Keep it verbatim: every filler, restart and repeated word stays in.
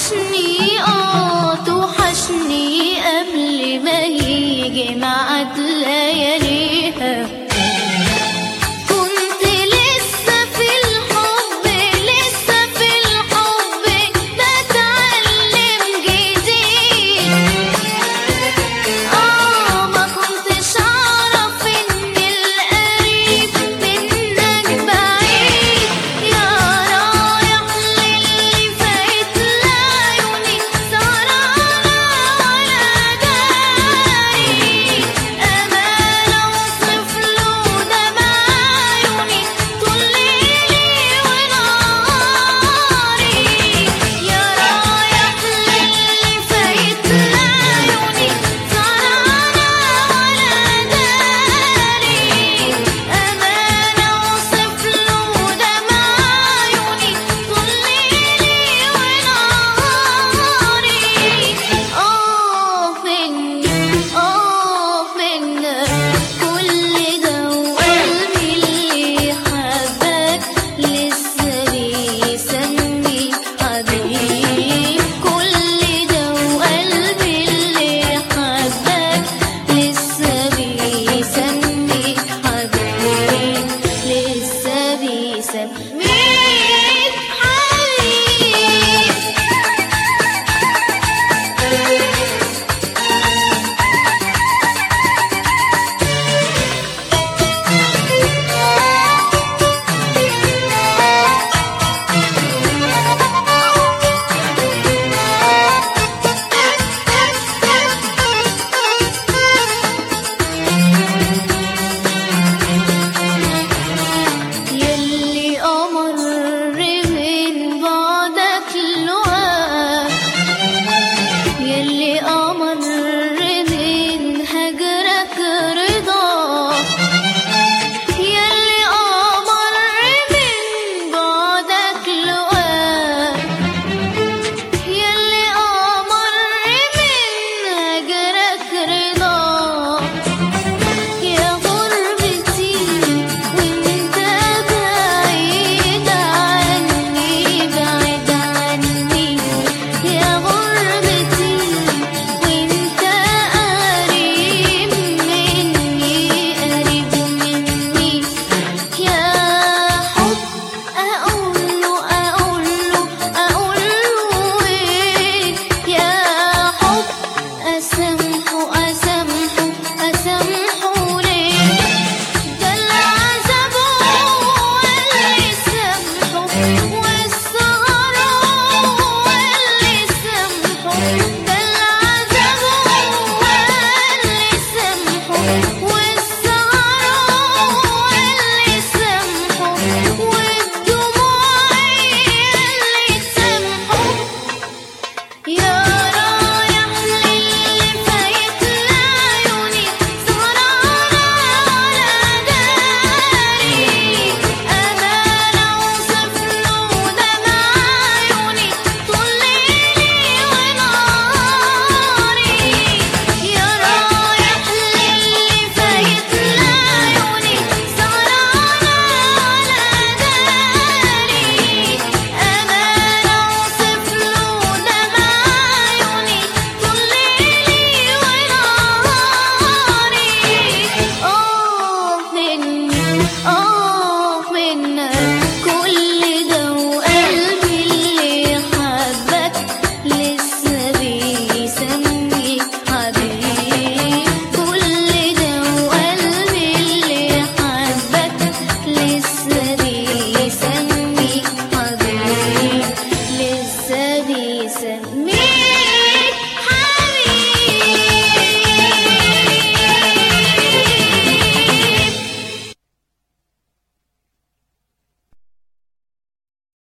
توحشني اه توحشني قبل ما يجي ميعاد لياليها. كنت لسه في الحب لسه في الحب بتعلم جديد. اه ما كنتش اعرف ان القريب منك بعيد. يا رايح للي فايت لعيوني سهرانة ولا داري. أمان اوصف له دمع عيوني طول ليلي ونهاري. يا رايح للي فايت لعيوني سهرانة ولا داري. أمان اوصف له دمع عيوني طول ليلي ونهاري. اه مني اه منك كل ده وقلبي اللي حبك لسه بيسمي حبيب. كل ده وقلبي اللي حبك لسه بيسمي حبيب. لسه بيسميك يلي أمر من بعدك لقاك. يلي أمر من هجرك رضاك. يلي أمر من بعدك لقاك. يلي أمر من هجرك رضاك. يا غربتي وانت بعيد عني بعيد عني. يا غربتي وانت قريب مني قريب مني. يا حب اقوله اقوله اقوله ايه. يا حب اسامحه اسامحه اسامحه ليه. ده العذاب هو اللي سامحه والسهر هو اللي سامحه. ده العذاب هو اللي سامحه والسهر هو اللي سامحه والدموع هي اللي تسامحه. يا رايح للي فايت لعيوني سهرانة ولا داري. أمان اوصف له دمع عيوني طول ليلي ونهاري. يا رايح للي فايت لعيوني سهرانة ولا داري. أمان اوصف له دمع عيوني طول ليلي ونهاري. اه مني اه منك كل ده وقلبي اللي حبك لسه بيسمي حبيب. كل ده وقلبي اللي حبك لسه بيسمي حبيب. لسه بيسمي